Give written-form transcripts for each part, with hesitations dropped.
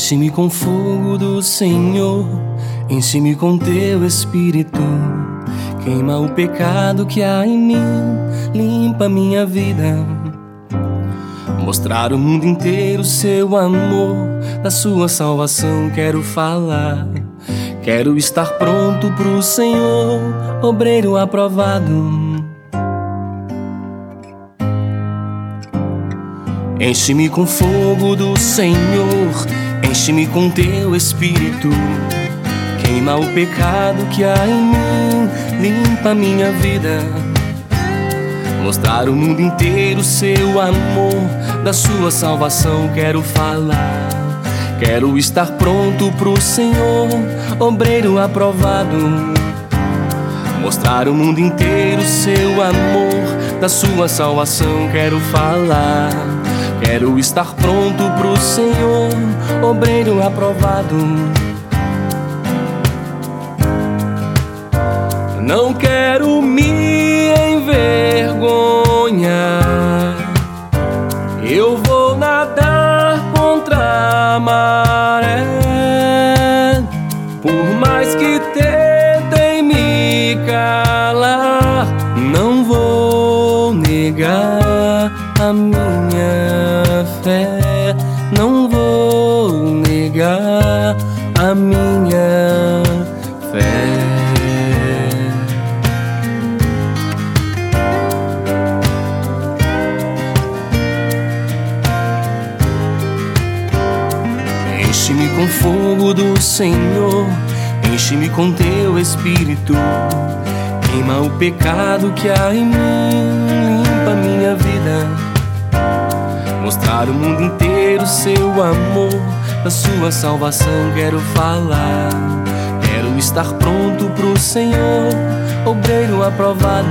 Enche-me com fogo do Senhor, enche-me com teu Espírito. Queima o pecado que há em mim, limpa minha vida. Mostrar ao mundo inteiro seu amor, da sua salvação quero falar. Quero estar pronto pro Senhor, obreiro aprovado. Enche-me com fogo do Senhor, enche-me com teu Espírito. Queima o pecado que há em mim, limpa minha vida. Mostrar ao mundo inteiro seu amor, da sua salvação quero falar. Quero estar pronto pro Senhor, obreiro aprovado. Mostrar ao mundo inteiro seu amor, da sua salvação quero falar. Quero estar pronto pro Senhor, obreiro aprovado. Não quero me envergonhar, eu vou nadar contra a maré. Por mais que tentem me calar, não vou negar a minha fé. Não vou negar a minha fé. Enche-me com fogo do Senhor, enche-me com teu Espírito. Queima o pecado que há em mim, limpa minha vida. Mostrar ao mundo inteiro seu amor, da sua salvação quero falar. Quero estar pronto pro Senhor, obreiro aprovado.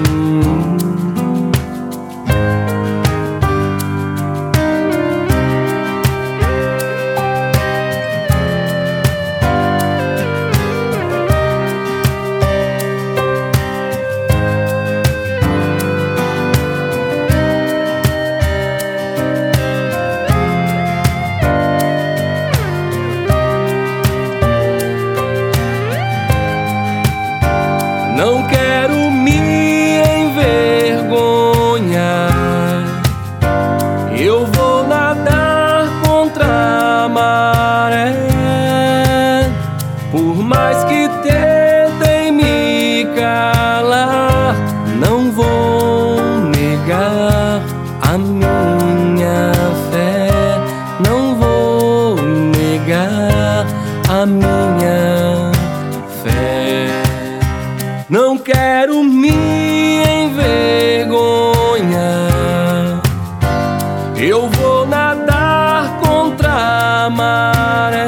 Não quero me envergonhar, eu vou nadar contra a maré. Por mais que tentem me calar, não vou negar a minha fé. Não vou negar a minha fé. Não quero me envergonhar, eu vou nadar contra a maré.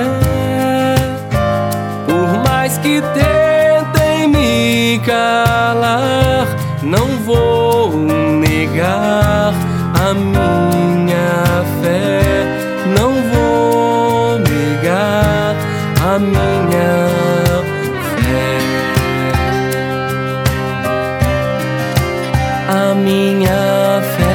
Por mais que tentem me calar, não vou negar a minha fé. Não vou negar a minha fé. A minha fé.